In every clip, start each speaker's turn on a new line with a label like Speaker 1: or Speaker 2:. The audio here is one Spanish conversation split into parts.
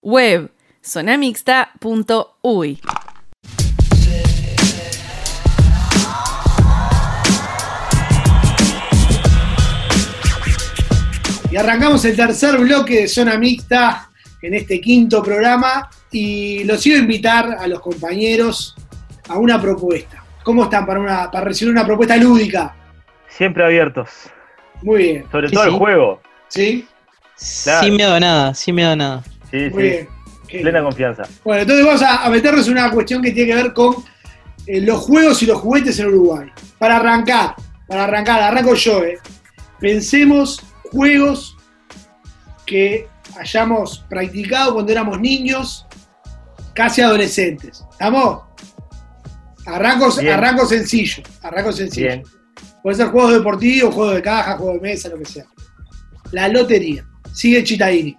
Speaker 1: Web zonamixta.uy.
Speaker 2: Y arrancamos el tercer bloque de Zona Mixta en este quinto programa y los quiero invitar a los compañeros a una propuesta. ¿Cómo están para recibir una propuesta lúdica?
Speaker 3: Siempre abiertos.
Speaker 2: Muy bien.
Speaker 3: Sobre todo el juego.
Speaker 2: ¿Sí?
Speaker 4: Claro. Sin miedo a nada. Sí,
Speaker 2: muy bien.
Speaker 3: Plena confianza.
Speaker 2: Bueno, entonces vamos a meternos en una cuestión que tiene que ver con los juegos y los juguetes en Uruguay. Para arrancar, arranco yo. Pensemos juegos que hayamos practicado cuando éramos niños, casi adolescentes. ¿Estamos? Arranco sencillo.
Speaker 3: Bien.
Speaker 2: Puede ser juegos deportivos, juegos de caja, juegos de mesa, lo que sea. La lotería. Sigue Chitaini.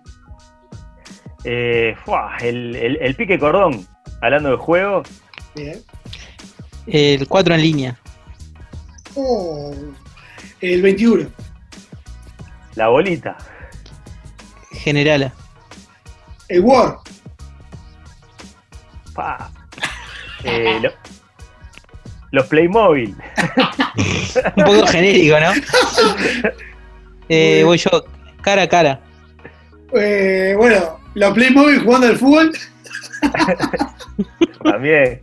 Speaker 3: El pique cordón, hablando de juego.
Speaker 2: Bien.
Speaker 4: El 4 en línea.
Speaker 2: El 21.
Speaker 3: La bolita.
Speaker 4: Generala.
Speaker 2: El War.
Speaker 3: Los Playmobil.
Speaker 4: Un poco genérico, ¿no? Voy yo, cara a cara.
Speaker 2: Bueno, los Playmobil jugando al fútbol.
Speaker 3: También.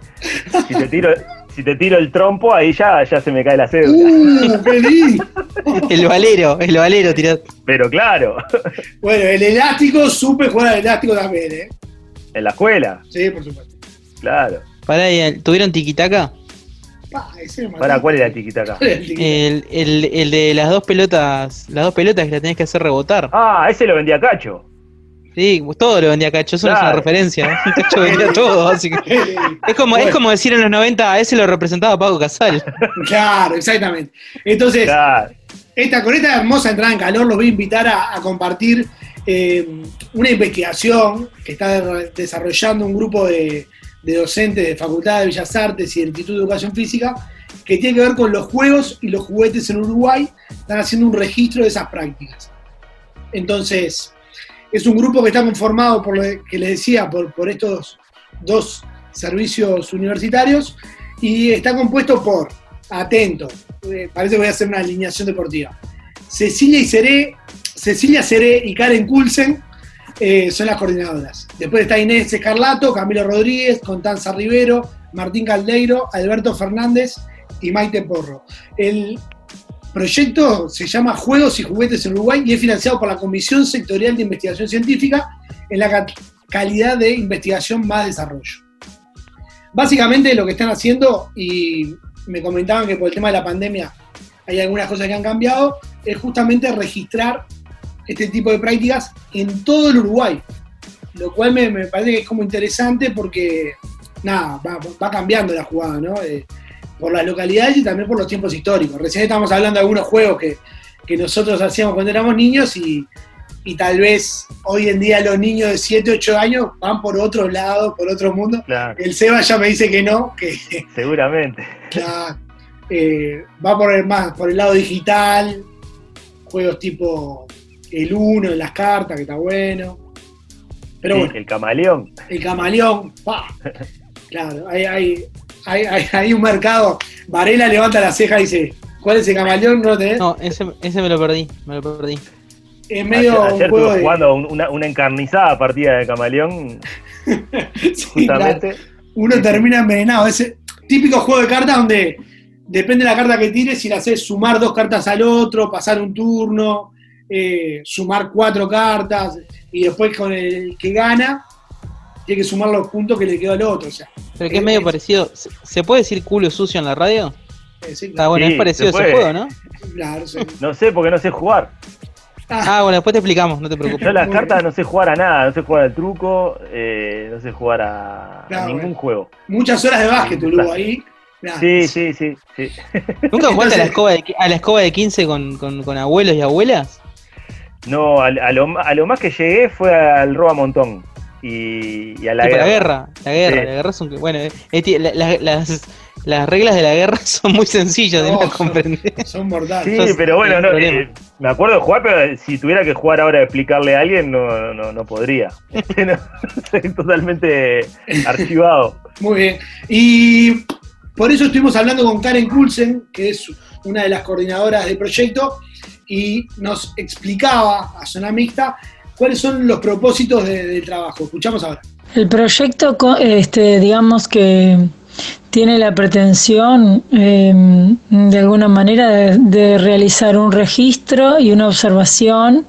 Speaker 3: Si te tiro el trompo, ahí ya se me cae la cédula.
Speaker 2: ¡Qué lindo!
Speaker 4: El valero tiró.
Speaker 3: Pero claro.
Speaker 2: Bueno, el elástico, supe jugar al elástico también,
Speaker 3: ¿En la escuela?
Speaker 2: Sí, por supuesto.
Speaker 3: Claro.
Speaker 4: Pará, ¿tuvieron tiquitaca?
Speaker 3: ¿Para cuál era el tiquitaca?
Speaker 4: El de las dos pelotas que la tenés que hacer rebotar.
Speaker 3: Ah, ese lo vendía Cacho.
Speaker 4: Sí, todo lo vendía Cacho, eso no es una referencia. Cacho vendía todo, así que... Es como decir en los 90, a ese lo representaba Paco Casal.
Speaker 2: Claro, exactamente. Entonces, con esta hermosa entrada en calor los voy a invitar a compartir una investigación que está desarrollando un grupo de docentes de Facultad de Bellas Artes y del Instituto de Educación Física, que tiene que ver con los juegos y los juguetes en Uruguay. Están haciendo un registro de esas prácticas. Entonces, es un grupo que está conformado, por lo que les decía, por estos dos servicios universitarios, y está compuesto por, atento, parece que voy a hacer una alineación deportiva, Cecilia Seré y Karen Kulsen son las coordinadoras. Después está Inés Escarlato, Camilo Rodríguez, Constanza Rivero, Martín Caldeiro, Alberto Fernández y Maite Porro. El proyecto se llama Juegos y Juguetes en Uruguay y es financiado por la Comisión Sectorial de Investigación Científica en la calidad de investigación más desarrollo. Básicamente lo que están haciendo, y me comentaban que por el tema de la pandemia hay algunas cosas que han cambiado, es justamente registrar este tipo de prácticas en todo el Uruguay, lo cual me parece que es como interesante porque va cambiando la jugada, ¿no? Por las localidades y también por los tiempos históricos. Recién estamos hablando de algunos juegos que nosotros hacíamos cuando éramos niños y tal vez hoy en día los niños de 7, 8 años van por otro lado, por otro mundo.
Speaker 3: Claro.
Speaker 2: El Seba ya me dice que no.
Speaker 3: Seguramente.
Speaker 2: Claro, va por el lado digital, juegos tipo el Uno en las cartas, que está bueno. Pero bueno,
Speaker 3: el camaleón.
Speaker 2: Claro, hay un mercado. Varela levanta la ceja y dice, ¿cuál es el camaleón? ¿No lo tenés?
Speaker 4: No, ese me lo perdí.
Speaker 2: Es medio
Speaker 3: ayer
Speaker 2: un juego
Speaker 3: estuve jugando una encarnizada partida de camaleón.
Speaker 2: Sí,
Speaker 3: justamente.
Speaker 2: Claro. Uno termina envenenado. Ese típico juego de cartas donde depende de la carta que tires, si le haces sumar 2 cartas al otro, pasar un turno, sumar 4 cartas, y después con el que gana tiene que sumar los puntos que le quedó al otro. O sea,
Speaker 4: pero que es medio parecido. ¿Se puede decir culo sucio en la radio?
Speaker 2: Sí,
Speaker 4: claro. Bueno, es parecido a ese juego, ¿no?
Speaker 2: Claro, sí.
Speaker 3: No sé, porque no sé jugar.
Speaker 4: Bueno, después te explicamos, no te preocupes.
Speaker 3: Yo las cartas no sé jugar a nada, no sé jugar al truco, no sé jugar a ningún juego.
Speaker 2: Muchas horas de básquet, Lugo, ahí.
Speaker 3: Claro. Sí.
Speaker 4: ¿Nunca jugaste a la escoba de 15 con abuelos y abuelas?
Speaker 3: No, a lo más que llegué fue al roba montón y a la guerra.
Speaker 4: La guerra son... Bueno, las reglas de la guerra son muy sencillas de no comprender.
Speaker 2: Son mortales.
Speaker 3: Sí,
Speaker 4: Entonces,
Speaker 3: pero bueno, no, me acuerdo de jugar, pero si tuviera que jugar ahora a explicarle a alguien, no podría. Soy totalmente archivado.
Speaker 2: Muy bien. Y por eso estuvimos hablando con Karen Kulsen, que es una de las coordinadoras del proyecto, y nos explicaba a Zona Mixta cuáles son los propósitos del trabajo. Escuchamos ahora.
Speaker 1: El proyecto, digamos que tiene la pretensión, de alguna manera, de realizar un registro y una observación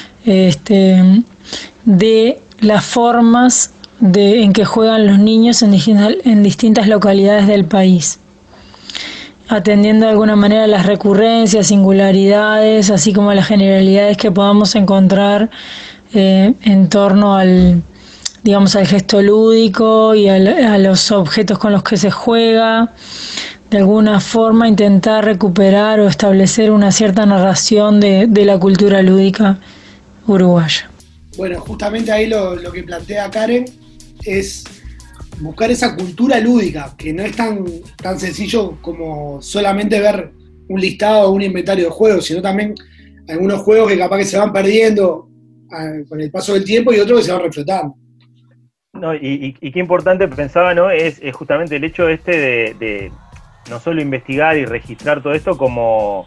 Speaker 1: de las formas en que juegan los niños en distintas localidades del país, atendiendo de alguna manera las recurrencias, singularidades, así como las generalidades que podamos encontrar en torno al gesto lúdico y a los objetos con los que se juega. De alguna forma intentar recuperar o establecer una cierta narración de la cultura lúdica uruguaya.
Speaker 2: Bueno, justamente ahí lo que plantea Karen es buscar esa cultura lúdica, que no es tan sencillo como solamente ver un listado o un inventario de juegos, sino también algunos juegos que capaz que se van perdiendo con el paso del tiempo y otros que se van reflotando.
Speaker 3: No, y qué importante pensaba, ¿no? Es justamente el hecho de no solo investigar y registrar todo esto como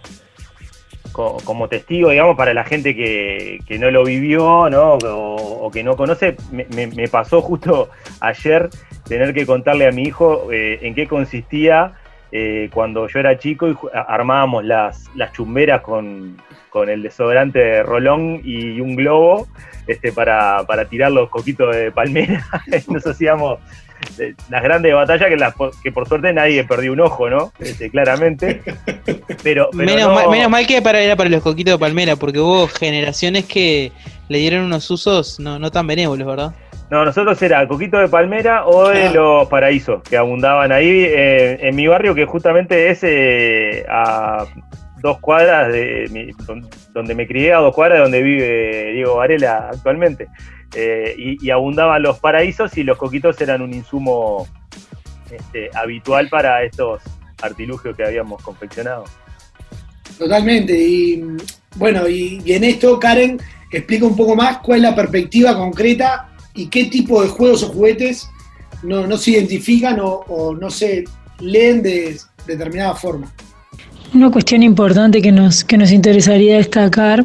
Speaker 3: testigo, digamos, para la gente que no lo vivió, ¿no? O que no conoce. Me pasó justo ayer tener que contarle a mi hijo en qué consistía cuando yo era chico y armábamos las chumberas con el desodorante de Rolón y un globo para tirar los coquitos de palmera. Nos hacíamos las grandes batallas que por suerte nadie perdió un ojo, ¿no? Claramente. Pero
Speaker 4: menos mal que era para los coquitos de palmera, porque hubo generaciones que le dieron unos usos no tan benévolos, ¿verdad?
Speaker 3: No, nosotros era coquito de palmera o de los paraísos que abundaban ahí en mi barrio, que justamente es a 2 cuadras donde me crié, a 2 cuadras de donde vive Diego Varela actualmente. Y abundaban los paraísos y los coquitos eran un insumo habitual para estos artilugios que habíamos confeccionado.
Speaker 2: Totalmente. Y bueno, y en esto Karen explica un poco más cuál es la perspectiva concreta y qué tipo de juegos o juguetes no se identifican o no se leen de determinada forma.
Speaker 1: Una cuestión importante que nos interesaría destacar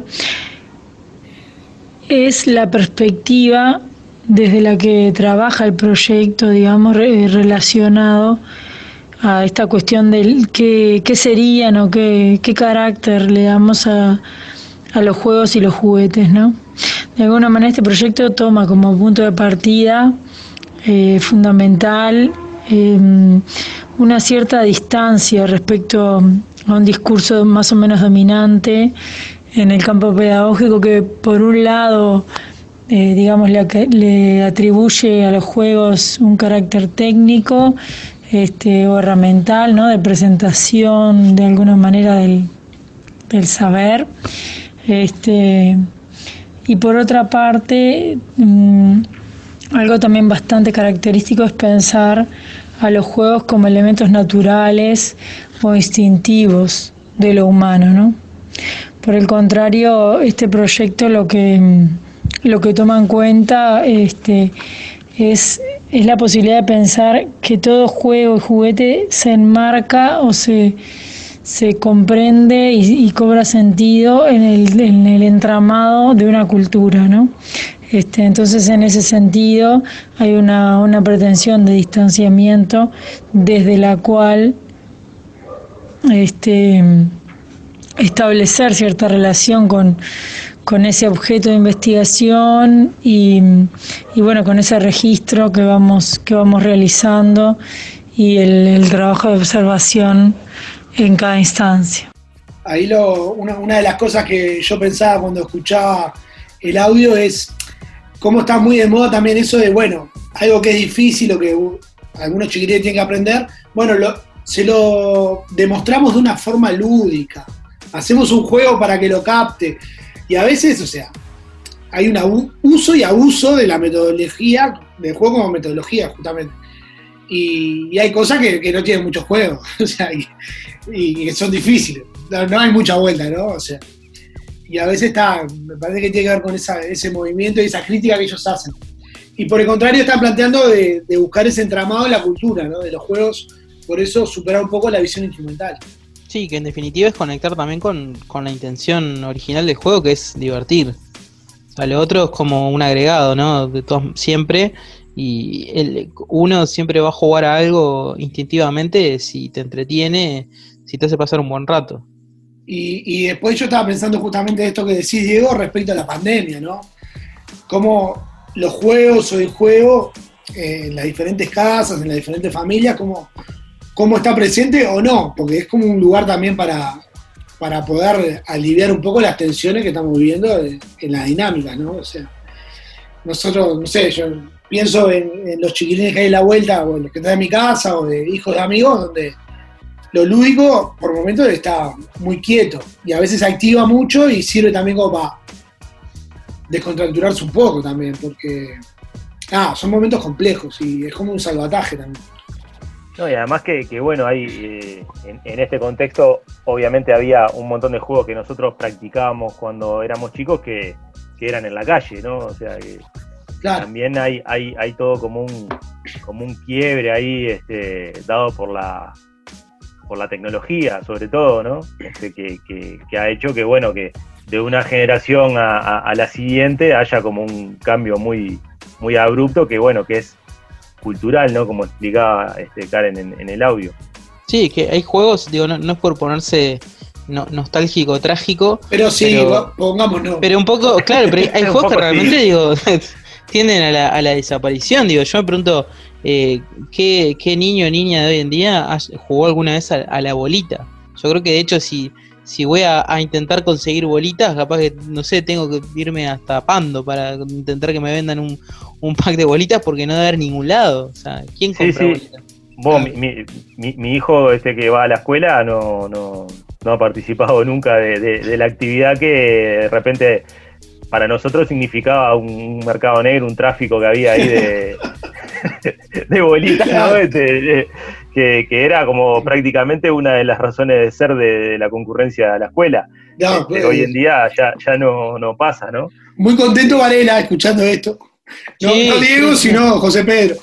Speaker 1: es la perspectiva desde la que trabaja el proyecto, digamos, relacionado a esta cuestión del qué serían o qué carácter le damos a los juegos y los juguetes, ¿no? De alguna manera este proyecto toma como punto de partida fundamental una cierta distancia respecto a un discurso más o menos dominante en el campo pedagógico que por un lado le atribuye a los juegos un carácter técnico o herramental, ¿no? De presentación de alguna manera del saber, y por otra parte algo también bastante característico es pensar a los juegos como elementos naturales o instintivos de lo humano, ¿no? Por el contrario, este proyecto lo que toma en cuenta es la posibilidad de pensar que todo juego y juguete se enmarca o se comprende y cobra sentido en el entramado de una cultura, ¿no? Entonces, en ese sentido, hay una pretensión de distanciamiento desde la cual establecer cierta relación con ese objeto de investigación y bueno, con ese registro que vamos realizando y el trabajo de observación en cada instancia.
Speaker 2: Ahí una de las cosas que yo pensaba cuando escuchaba el audio es cómo está muy de moda también eso de, bueno, algo que es difícil o que algunos chiquillos tienen que aprender, bueno, se lo demostramos de una forma lúdica, hacemos un juego para que lo capte, y a veces, o sea, hay un uso y abuso de la metodología, del juego como metodología, justamente. y hay cosas que no tienen muchos juegos, o sea, y que son difíciles, no hay mucha vuelta, ¿no? O sea, y a veces me parece que tiene que ver con ese movimiento y esa crítica que ellos hacen. Y por el contrario están planteando de buscar ese entramado en la cultura, ¿no? De los juegos, por eso superar un poco la visión instrumental.
Speaker 4: Sí, que en definitiva es conectar también con la intención original del juego, que es divertir. O sea, lo otro es como un agregado, ¿no? De todos siempre, y uno siempre va a jugar a algo instintivamente si te entretiene, si te hace pasar un buen rato.
Speaker 2: Y después yo estaba pensando justamente esto que decís, Diego, respecto a la pandemia, ¿no? Cómo los juegos o el juego en las diferentes casas, en las diferentes familias, cómo está presente o no, porque es como un lugar también para poder aliviar un poco las tensiones que estamos viviendo en la dinámica, ¿no? O sea, nosotros, no sé, yo pienso en los chiquilines que hay en la vuelta, o en los que están en mi casa, o de hijos de amigos, donde lo lúdico por momentos está muy quieto, y a veces se activa mucho y sirve también como para descontracturarse un poco también, porque son momentos complejos y es como un salvataje también.
Speaker 3: No, y además que bueno, hay en este contexto obviamente había un montón de juegos que nosotros practicábamos cuando éramos chicos que eran en la calle, ¿no? O sea que claro. También hay todo como un quiebre ahí dado por la tecnología, sobre todo, ¿no? Que ha hecho que bueno, que de una generación a la siguiente haya como un cambio muy, muy abrupto que bueno, que es cultural, ¿no? Como explicaba Karen en el audio.
Speaker 4: Sí, que hay juegos, digo, no es por ponerse nostálgico, trágico.
Speaker 2: Pero sí, pongámonos.
Speaker 4: Pero un poco, claro, pero hay juegos que realmente, digo, tienden a la desaparición. Digo, yo me pregunto, ¿qué niño o niña de hoy en día jugó alguna vez a la bolita? Yo creo que de hecho si voy a intentar conseguir bolitas, capaz que, no sé, tengo que irme hasta Pando para intentar que me vendan un pack de bolitas porque no debe haber ningún lado. O sea, ¿quién compra bolitas?
Speaker 3: Vos, mi hijo que va a la escuela no ha participado nunca de la actividad que de repente para nosotros significaba un mercado negro, un tráfico que había ahí de bolitas, ¿no? Que era como prácticamente una de las razones de ser de la concurrencia a la escuela. No, hoy en día ya no pasa, ¿no?
Speaker 2: Muy contento Varela escuchando esto. No Diego, sino José Pedro.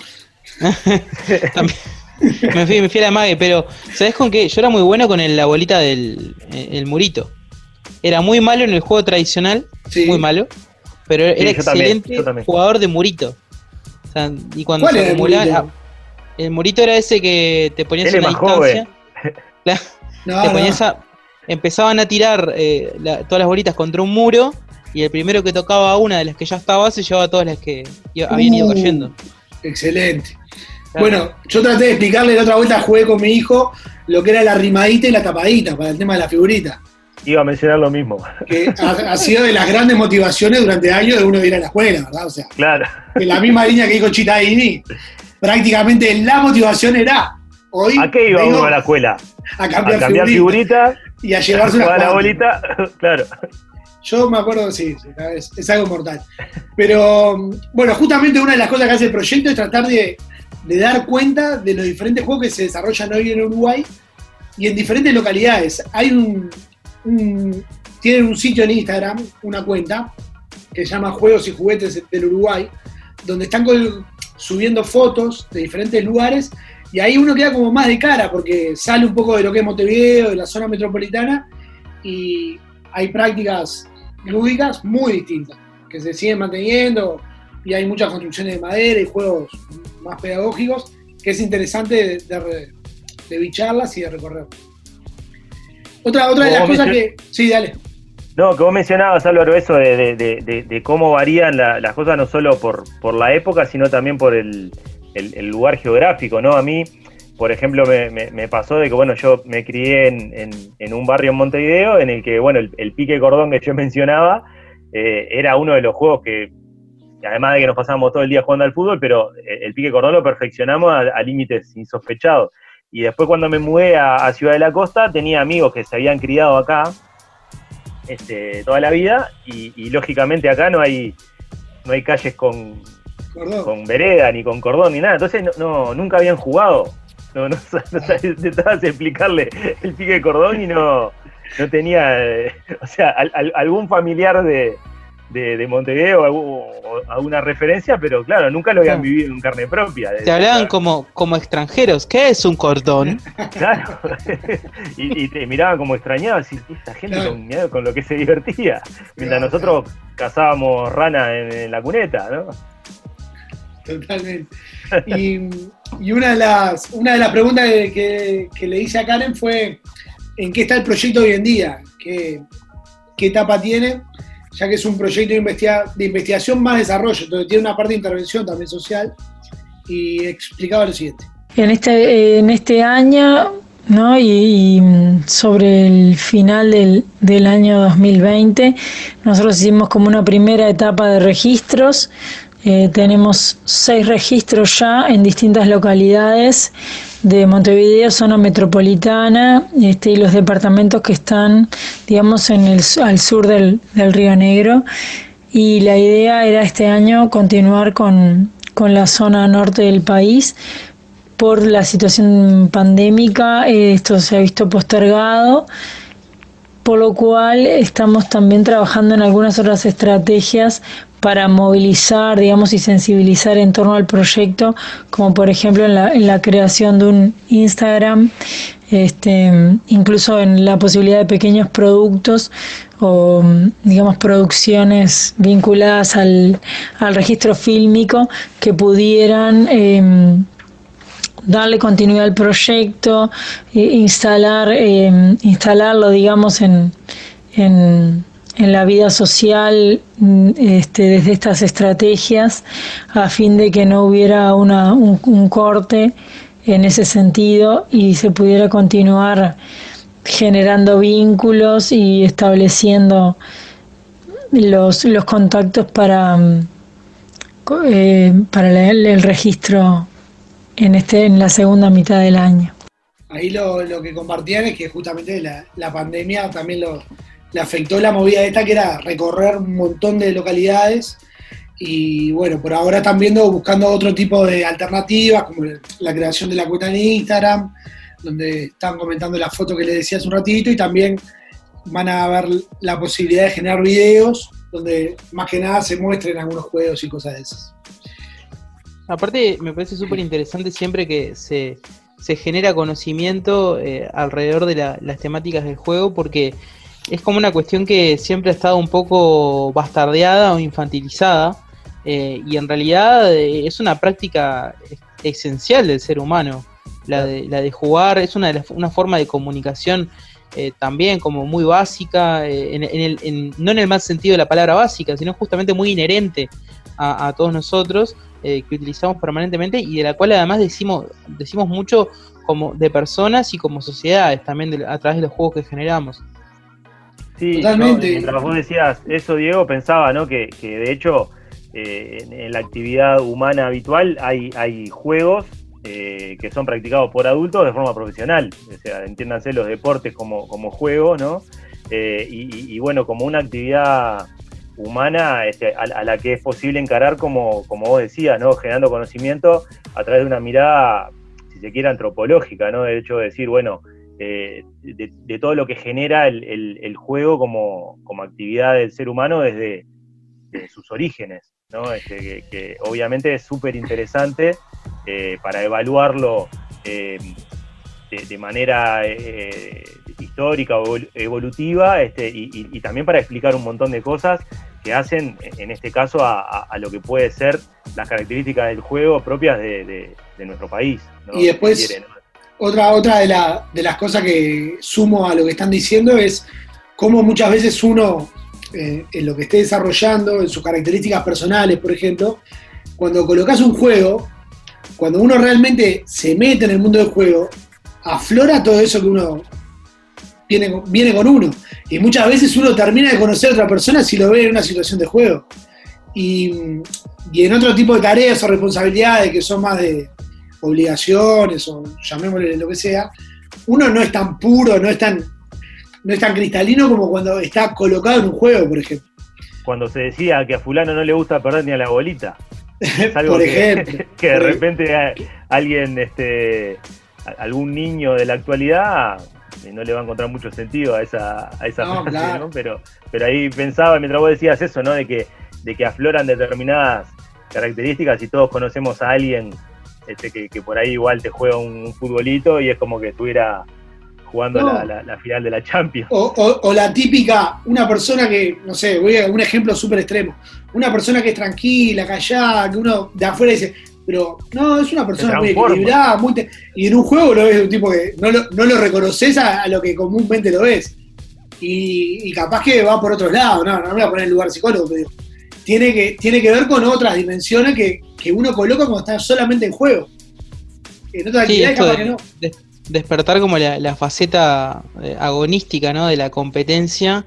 Speaker 4: me fui a la mague, pero ¿sabés con qué? Yo era muy bueno con la bolita del el murito. Era muy malo en el juego tradicional, muy malo, pero era excelente jugador de murito. O sea, y cuando se acumulaba, el murito era ese que te ponías en la distancia. Te ponías empezaban a tirar todas las bolitas contra un muro y el primero que tocaba una de las que ya estaba se llevaba todas las que habían ido cayendo.
Speaker 2: Excelente. Claro. Bueno, yo traté de explicarle la otra vuelta, jugué con mi hijo lo que era la rimadita y la tapadita para el tema de la figurita.
Speaker 3: Iba a mencionar lo mismo.
Speaker 2: Que ha sido de las grandes motivaciones durante años de uno de ir a la escuela, ¿verdad? O sea,
Speaker 3: claro.
Speaker 2: En la misma línea que dijo Chitaini, prácticamente la motivación era hoy.
Speaker 3: ¿A qué iba uno a la escuela?
Speaker 2: A cambiar figuritas
Speaker 3: y a llevarse una la bolita, claro.
Speaker 2: Yo me acuerdo, sí, es algo mortal. Pero, bueno, justamente una de las cosas que hace el proyecto es tratar de dar cuenta de los diferentes juegos que se desarrollan hoy en Uruguay y en diferentes localidades. Hay tienen un sitio en Instagram, una cuenta, que se llama Juegos y Juguetes del Uruguay, donde están subiendo fotos de diferentes lugares y ahí uno queda como más de cara porque sale un poco de lo que es Montevideo, de la zona metropolitana y hay prácticas lúdicas muy distintas que se siguen manteniendo y hay muchas construcciones de madera y juegos más pedagógicos que es interesante de bicharlas y de recorrer. Otra de las cosas que... Sí, dale.
Speaker 3: No, que vos mencionabas, Álvaro, eso de cómo varían las cosas no solo por la época, sino también por el lugar geográfico, ¿no? A mí, por ejemplo, me pasó de que, bueno, yo me crié en un barrio en Montevideo en el que, bueno, el pique cordón que yo mencionaba era uno de los juegos que, además de que nos pasábamos todo el día jugando al fútbol, pero el pique cordón lo perfeccionamos a límites insospechados. Y después cuando me mudé a Ciudad de la Costa, tenía amigos que se habían criado acá toda la vida, y lógicamente acá no hay calles con con vereda, ni con cordón, ni nada. Entonces nunca habían jugado. No intentabas explicarle el pique de cordón y no tenía, o sea, algún familiar de Montevideo o alguna referencia, pero claro, nunca lo habían vivido en carne propia.
Speaker 4: Te hablaban como extranjeros. ¿Qué es un cordón?
Speaker 3: Claro. y te miraban como extrañados, y esta gente con lo que se divertía, mientras nosotros cazábamos ranas en la cuneta, ¿no?
Speaker 2: Totalmente. Y una de las preguntas que le hice a Karen fue ¿en qué está el proyecto hoy en día? ¿Qué etapa tiene? Ya que es un proyecto de investigación más desarrollo, entonces tiene una parte de intervención también social, y explicaba lo siguiente.
Speaker 1: En este año, ¿no? y sobre el final del año 2020, nosotros hicimos como una primera etapa de registros. Tenemos 6 registros ya en distintas localidades de Montevideo, zona metropolitana, y los departamentos que están, digamos, al sur del Río Negro. Y la idea era este año continuar con la zona norte del país. Por la situación pandémica, esto se ha visto postergado, por lo cual estamos también trabajando en algunas otras estrategias para movilizar, digamos, y sensibilizar en torno al proyecto, como por ejemplo en la creación de un Instagram, incluso en la posibilidad de pequeños productos o, digamos, producciones vinculadas al registro fílmico que pudieran darle continuidad al proyecto, instalarlo, digamos, en la vida social desde estas estrategias, a fin de que no hubiera un corte en ese sentido y se pudiera continuar generando vínculos y estableciendo los contactos para el registro en la segunda mitad del año.
Speaker 2: Ahí lo que compartían es que justamente la pandemia también le afectó la movida esta, que era recorrer un montón de localidades, y bueno, por ahora están buscando otro tipo de alternativas, como la creación de la cuenta en Instagram, donde están comentando la foto que les decía hace un ratito, y también van a ver la posibilidad de generar videos donde más que nada se muestren algunos juegos y cosas de esas.
Speaker 4: Aparte, me parece súper interesante siempre que se genera conocimiento alrededor de las temáticas del juego, porque es como una cuestión que siempre ha estado un poco bastardeada o infantilizada, y en realidad es una práctica esencial del ser humano. La de jugar es una forma de comunicación también como muy básica, no en el mal sentido de la palabra básica, sino justamente muy inherente a todos nosotros, que utilizamos permanentemente, y de la cual además decimos mucho como de personas y como sociedades también a través de los juegos que generamos.
Speaker 3: Sí, totalmente. Mientras vos decías eso, Diego, pensaba, ¿no? que de hecho en la actividad humana habitual hay juegos que son practicados por adultos de forma profesional, o sea, entiéndanse los deportes como juegos, ¿no? Y bueno, como una actividad humana a la que es posible encarar como vos decías, ¿no? Generando conocimiento a través de una mirada, si se quiere, antropológica, ¿no? De hecho, decir, bueno, de todo lo que genera el juego como actividad del ser humano desde sus orígenes, ¿no? Que obviamente es súper interesante para evaluarlo de manera histórica o evolutiva, y también para explicar un montón de cosas que hacen, en este caso, a lo que puede ser las características del juego propias de nuestro país, ¿no?
Speaker 2: Y después, otra de las cosas que sumo a lo que están diciendo es cómo muchas veces uno, en lo que esté desarrollando, en sus características personales, por ejemplo, cuando colocas un juego, cuando uno realmente se mete en el mundo del juego, aflora todo eso que uno viene con uno. Y muchas veces uno termina de conocer a otra persona si lo ve en una situación de juego. Y en otro tipo de tareas o responsabilidades que son más de obligaciones, o llamémosle lo que sea, uno no es tan puro, no es tan cristalino como cuando está colocado en un juego, por ejemplo.
Speaker 3: Cuando se decía que a fulano no le gusta perder ni a la bolita. Es algo
Speaker 2: por ejemplo.
Speaker 3: Que de repente alguien, algún niño de la actualidad no le va a encontrar mucho sentido a esa frase, claro. ¿no? Pero ahí pensaba, mientras vos decías eso, ¿no? De que afloran determinadas características y todos conocemos a alguien que por ahí igual te juega un futbolito y es como que estuviera jugando la final de la Champions.
Speaker 2: O la típica, una persona que, no sé, voy a un ejemplo súper extremo, una persona que es tranquila, callada, que uno de afuera dice, pero no, es una persona muy equilibrada, y en un juego lo ves de un tipo que no lo reconoces a lo que comúnmente lo ves. Y capaz que va por otro lado, no me voy a poner en lugar psicólogo, pero tiene que ver con otras dimensiones que uno coloca cuando está solamente en juego. En otras actividades capaz que no.
Speaker 4: Despertar como la faceta agonística, ¿no? De la competencia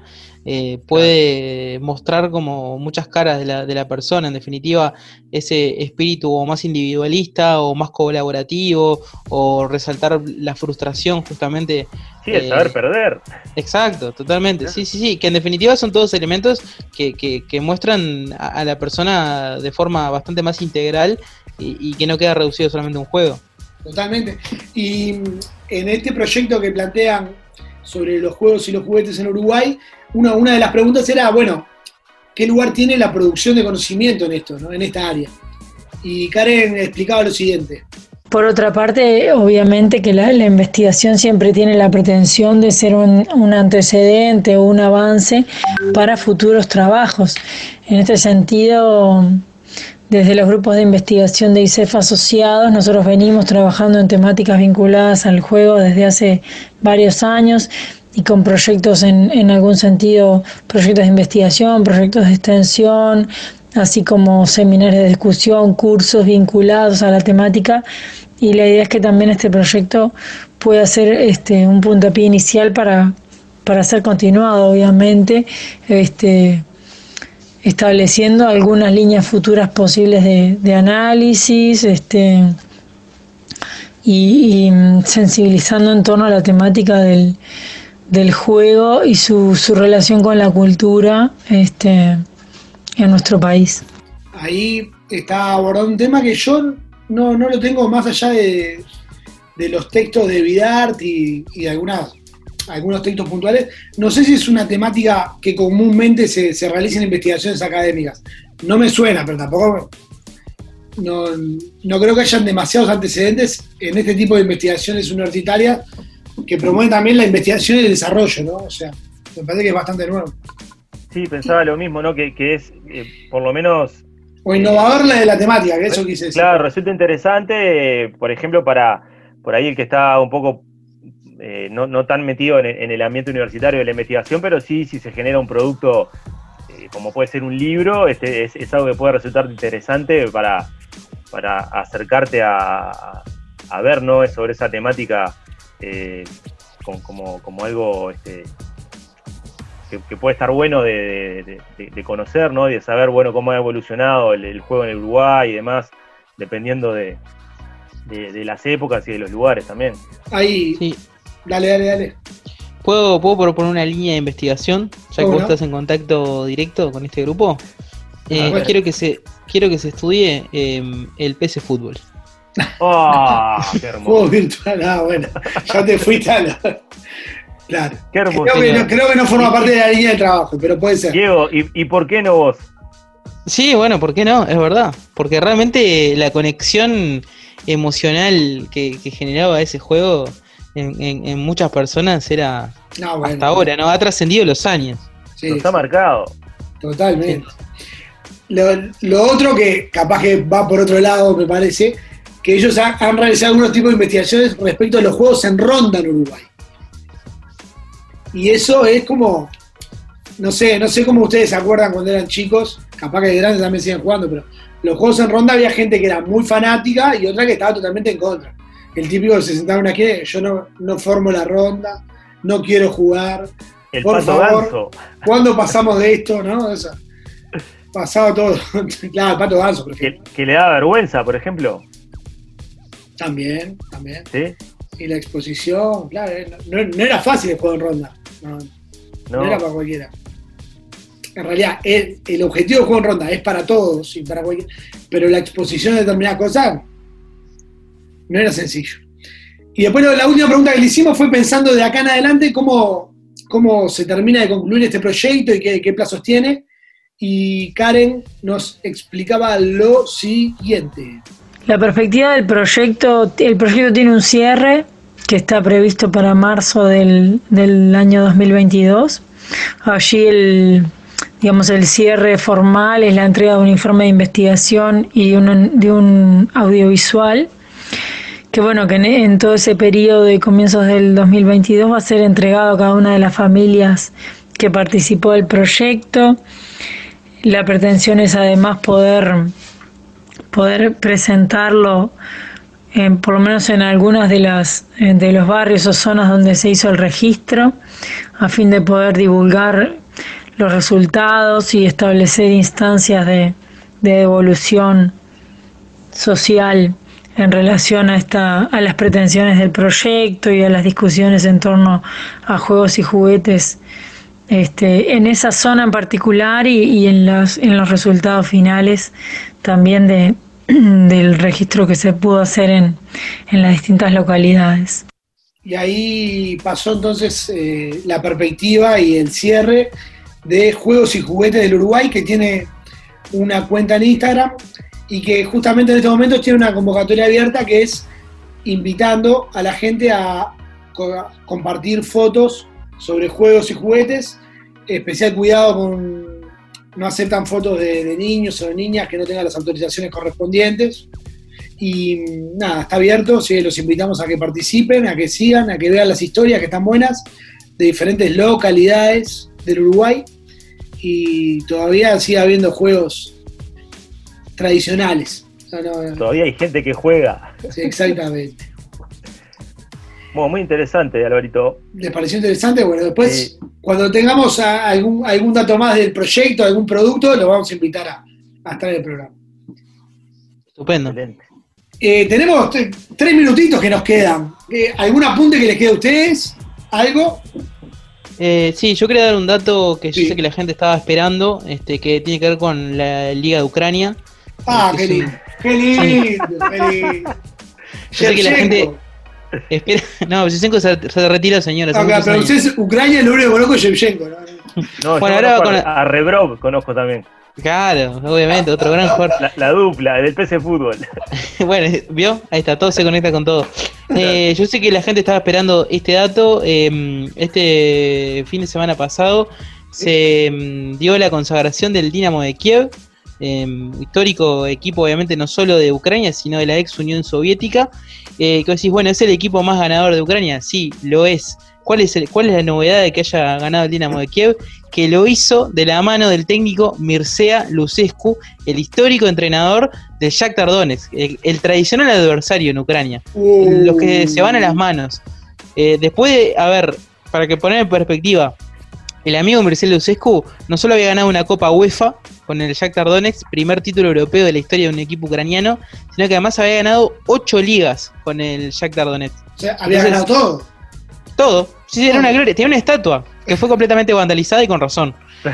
Speaker 4: puede mostrar como muchas caras de la persona, en definitiva ese espíritu o más individualista o más colaborativo o resaltar la frustración justamente.
Speaker 3: Sí, el saber perder.
Speaker 4: Exacto, totalmente, sí, que en definitiva son todos elementos que muestran a la persona de forma bastante más integral y que no queda reducido solamente a un juego.
Speaker 2: Totalmente. Y en este proyecto que plantean sobre los juegos y los juguetes en Uruguay, una de las preguntas era, bueno, ¿qué lugar tiene la producción de conocimiento en esto, ¿no? En esta área? Y Karen explicaba lo siguiente.
Speaker 1: Por otra parte, obviamente que la investigación siempre tiene la pretensión de ser un antecedente o un avance para futuros trabajos. En este sentido, desde los grupos de investigación de ISEF asociados, nosotros venimos trabajando en temáticas vinculadas al juego desde hace varios años y con proyectos en algún sentido, proyectos de investigación, proyectos de extensión, así como seminarios de discusión, cursos vinculados a la temática, y la idea es que también este proyecto pueda ser un puntapié inicial para ser continuado, obviamente, estableciendo algunas líneas futuras posibles de análisis y sensibilizando en torno a la temática del juego y su relación con la cultura en nuestro país.
Speaker 2: Ahí está abordando un tema que yo no lo tengo más allá de los textos de Vidart y algunos textos puntuales. No sé si es una temática que comúnmente se realiza en investigaciones académicas. No me suena, pero tampoco no creo que hayan demasiados antecedentes en este tipo de investigaciones universitarias que promueven también la investigación y el desarrollo, ¿no? O sea, me parece que es bastante nuevo.
Speaker 3: Sí, pensaba lo mismo, ¿no? Que es, por lo menos...
Speaker 2: O innovador la de la temática, que eso quise decir.
Speaker 3: Claro, resulta interesante, por ejemplo, por ahí el que está un poco... no tan metido en el ambiente universitario de la investigación, pero sí, si se genera un producto como puede ser un libro, es algo que puede resultar interesante para acercarte a ver, ¿no? Sobre esa temática como algo que puede estar bueno de conocer, ¿no? Y de saber, bueno, cómo ha evolucionado el juego en el Uruguay y demás, dependiendo de las épocas y de los lugares también.
Speaker 2: Ahí, sí. Dale.
Speaker 4: ¿Puedo proponer una línea de investigación, ya que vos estás en contacto directo con este grupo? Bueno. Quiero que se estudie el PC Fútbol.
Speaker 3: ¡Oh! ¡Qué hermoso!
Speaker 2: Juego virtual, bueno, ya te fuiste a la... Claro.
Speaker 3: Qué hermoso.
Speaker 2: Creo que no forma parte de la línea de trabajo, pero puede ser.
Speaker 3: Diego, ¿y por qué no vos?
Speaker 4: Sí, bueno, ¿por qué no? Es verdad. Porque realmente la conexión emocional que generaba ese juego en muchas personas era hasta ahora, ¿no? Ha trascendido los años.
Speaker 3: Sí, nos ha marcado.
Speaker 2: Totalmente. Sí. Lo otro que capaz que va por otro lado, me parece, que ellos han realizado algunos tipos de investigaciones respecto a los juegos en ronda en Uruguay. Y eso es como, no sé cómo ustedes se acuerdan cuando eran chicos, capaz que de grandes también siguen jugando, pero los juegos en ronda había gente que era muy fanática y otra que estaba totalmente en contra. El típico que se sentaba en una esquina, yo no formo la ronda, no quiero jugar.
Speaker 3: El
Speaker 2: por
Speaker 3: Pato
Speaker 2: favor,
Speaker 3: Ganso.
Speaker 2: ¿Cuándo pasamos de esto, no? Eso. Pasaba todo. Claro, el Pato Ganso, por ejemplo.
Speaker 3: Que le da vergüenza, por ejemplo.
Speaker 2: También.
Speaker 3: ¿Sí?
Speaker 2: Y la exposición, claro, no era fácil el juego en ronda. No era para cualquiera. en realidad el objetivo del juego en ronda es para todos, y para cualquier, pero la exposición de determinadas cosas no era sencillo. Y después la última pregunta que le hicimos fue pensando de acá en adelante cómo se termina de concluir este proyecto y qué plazos tiene. Y Karen nos explicaba lo siguiente.
Speaker 1: La perspectiva del proyecto, el proyecto tiene un cierre que está previsto para marzo del año 2022. Allí el cierre formal es la entrega de un informe de investigación y de un audiovisual, que bueno, que en todo ese periodo de comienzos del 2022 va a ser entregado a cada una de las familias que participó del proyecto. La pretensión es además poder presentarlo por lo menos en algunas de los barrios o zonas donde se hizo el registro, a fin de poder divulgar los resultados y establecer instancias de devolución social en relación a las pretensiones del proyecto y a las discusiones en torno a juegos y juguetes en esa zona en particular y en los resultados finales también del registro que se pudo hacer en las distintas localidades.
Speaker 2: Y ahí pasó entonces la perspectiva y el cierre de Juegos y Juguetes del Uruguay, que tiene una cuenta en Instagram y que justamente en estos momentos tiene una convocatoria abierta que es invitando a la gente a compartir fotos sobre juegos y juguetes. Especial cuidado no aceptan fotos de niños o de niñas que no tengan las autorizaciones correspondientes. Y nada, está abierto, sí, los invitamos a que participen, a que sigan, a que vean las historias que están buenas de diferentes localidades del Uruguay, y todavía sigue habiendo juegos tradicionales.
Speaker 3: Todavía hay gente que juega.
Speaker 2: Sí, exactamente.
Speaker 3: Bueno, muy interesante, Alvarito.
Speaker 2: ¿Les pareció interesante? Bueno, después, cuando tengamos algún dato más del proyecto, algún producto, lo vamos a invitar a estar en el programa.
Speaker 4: Estupendo.
Speaker 3: Excelente.
Speaker 2: Tenemos 3 minutitos que nos quedan. ¿Algún apunte que les quede a ustedes? ¿Algo?
Speaker 4: Sí, yo quería dar un dato que yo sé que la gente estaba esperando, que tiene que ver con la Liga de Ucrania.
Speaker 2: Ah, qué lindo. Qué lindo.
Speaker 4: Yo sé que la gente espera. No, Shevchenko se retira, señora.
Speaker 2: Pero ustedes, Ucrania, lo único que conozco es Shevchenko.
Speaker 3: No, bueno, a Rebrov conozco también.
Speaker 4: Claro, obviamente, otro gran jugador.
Speaker 3: La dupla del PC Fútbol.
Speaker 4: Bueno, ¿vio? Ahí está, todo se conecta con todo. Yo sé que la gente estaba esperando este dato. Este fin de semana pasado se dio la consagración del Dinamo de Kiev, histórico equipo, obviamente, no solo de Ucrania, sino de la ex Unión Soviética. Que decís, bueno, ¿es el equipo más ganador de Ucrania? Sí, lo es. ¿Cuál es la novedad de que haya ganado el Dinamo de Kiev? Que lo hizo de la mano del técnico Mircea Lucescu, el histórico entrenador del Shakhtar Donetsk, el tradicional adversario en Ucrania, los que se van a las manos. Después de, para que poner en perspectiva, el amigo Mircea Lucescu no solo había ganado una Copa UEFA con el Shakhtar Donetsk, primer título europeo de la historia de un equipo ucraniano, sino que además había ganado 8 ligas con el Shakhtar Donetsk.
Speaker 2: O sea, había ganado todo.
Speaker 4: Todo, sí, era una gloria. Tenía una estatua que fue completamente vandalizada y con razón.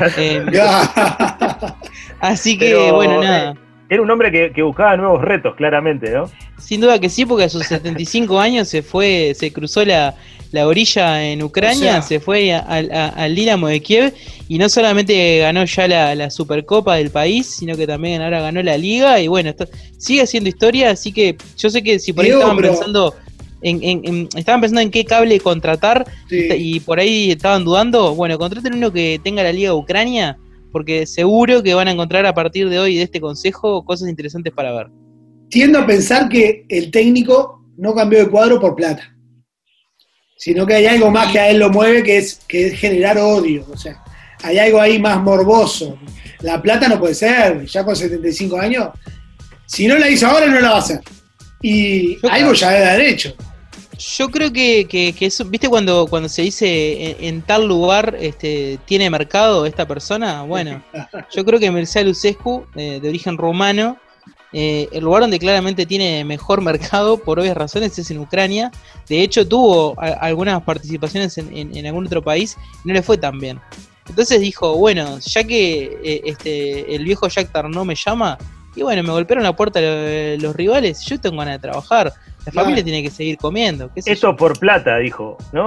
Speaker 4: Así que, pero, bueno, nada.
Speaker 3: Era un hombre que buscaba nuevos retos, claramente, ¿no?
Speaker 4: Sin duda que sí, porque a sus 75 años se cruzó la orilla en Ucrania, se fue al Dinamo de Kiev y no solamente ganó ya la Supercopa del país, sino que también ahora ganó la Liga y bueno, sigue haciendo historia, así que yo sé que si por ahí estaban pensando... estaban pensando en qué cable contratar, sí, y por ahí estaban dudando. Bueno, contraten uno que tenga la Liga de Ucrania, porque seguro que van a encontrar a partir de hoy de este consejo cosas interesantes para ver.
Speaker 2: Tiendo a pensar que el técnico no cambió de cuadro por plata, sino que hay algo más que a él lo mueve, que es generar odio. O sea, hay algo ahí más morboso. La plata no puede ser, ya con 75 años. Si no la hizo ahora, no la va a hacer. Y algo ya debe haber hecho.
Speaker 4: Yo creo que eso, ¿viste cuando se dice en tal lugar tiene mercado esta persona? Bueno, yo creo que Mircea Lucescu, de origen rumano, el lugar donde claramente tiene mejor mercado, por obvias razones, es en Ucrania. De hecho, tuvo algunas participaciones en algún otro país y no le fue tan bien. Entonces dijo, bueno, ya que el viejo Jack Tarnó me llama, y bueno, me golpearon la puerta los rivales, yo tengo ganas de trabajar, la familia tiene que seguir comiendo.
Speaker 3: Esto por plata, dijo, ¿no?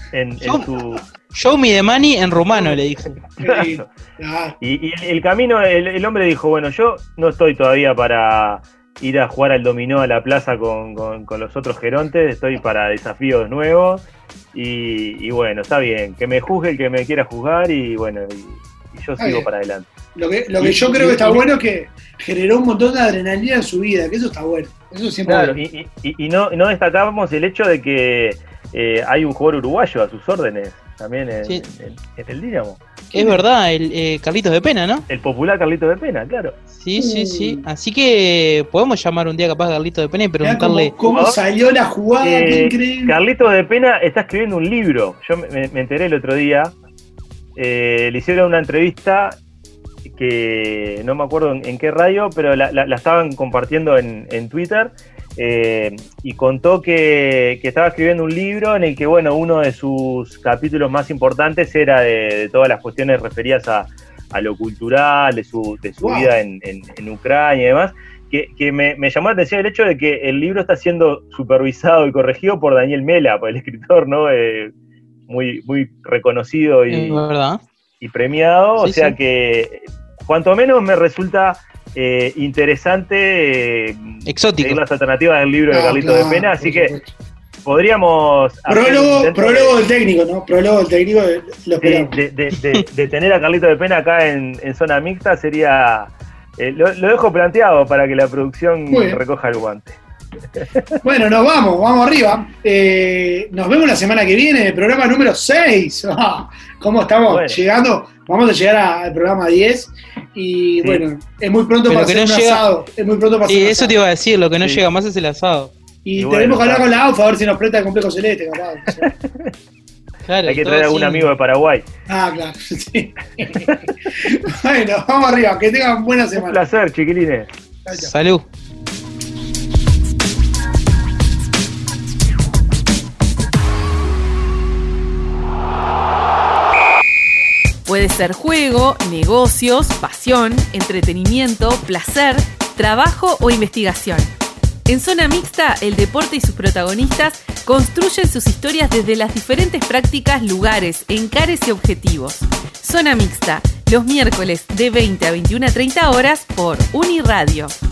Speaker 4: Show me the money en rumano, le dije.
Speaker 3: Y el camino, el hombre dijo, bueno, yo no estoy todavía para ir a jugar al dominó a la plaza con los otros gerontes, estoy para desafíos nuevos, y bueno, está bien, que me juzgue el que me quiera juzgar, y bueno, y yo sigo para adelante.
Speaker 2: Lo que yo creo que está bueno es que generó un montón de adrenalina en su vida, que eso está bueno. Eso siempre
Speaker 3: claro, y no destacábamos el hecho de que hay un jugador uruguayo a sus órdenes también en el Dinamo.
Speaker 4: Es verdad, el Carlitos de Pena, ¿no?
Speaker 3: El popular Carlitos de Pena, claro.
Speaker 4: Sí. Así que podemos llamar un día capaz a Carlitos de Pena y preguntarle...
Speaker 2: ¿Cómo salió la jugada? Qué increíble.
Speaker 3: Carlitos de Pena está escribiendo un libro. Yo me enteré el otro día. Le hicieron una entrevista que no me acuerdo en qué radio, pero la estaban compartiendo en Twitter. Y contó que estaba escribiendo un libro en el que, bueno, uno de sus capítulos más importantes era de todas las cuestiones referidas a lo cultural, de su vida en Ucrania y demás, que me llamó la atención el hecho de que el libro está siendo supervisado y corregido por Daniel Mela, por el escritor, ¿no? Muy, muy reconocido y premiado, o sea que cuanto menos me resulta interesante
Speaker 4: exótico
Speaker 3: las alternativas del libro de Carlitos de Pena, así que podríamos
Speaker 2: prólogo del técnico, ¿no? Prólogo del técnico
Speaker 3: de tener a Carlitos de Pena acá en zona mixta sería lo dejo planteado para que la producción recoja el guante.
Speaker 2: Bueno, vamos arriba. Nos vemos la semana que viene, el programa número 6. ¿Cómo estamos llegando? Vamos a llegar al programa 10. Y bueno, es muy pronto para hacer un asado. Es muy pronto para hacer un asado.
Speaker 4: Eso te iba a decir, lo que no llega más es el asado.
Speaker 2: Y tenemos que hablar con la AUFA a ver si nos presta el complejo celeste, capaz.
Speaker 3: Claro, hay que traer a algún amigo de Paraguay.
Speaker 2: Claro, sí. Bueno, vamos arriba, que tengan buena semana.
Speaker 3: Un placer, chiquilines.
Speaker 4: Salud.
Speaker 5: Puede ser juego, negocios, pasión, entretenimiento, placer, trabajo o investigación. En Zona Mixta, el deporte y sus protagonistas construyen sus historias desde las diferentes prácticas, lugares, encares y objetivos. Zona Mixta, los miércoles de 20 a 21:30 horas por Uniradio.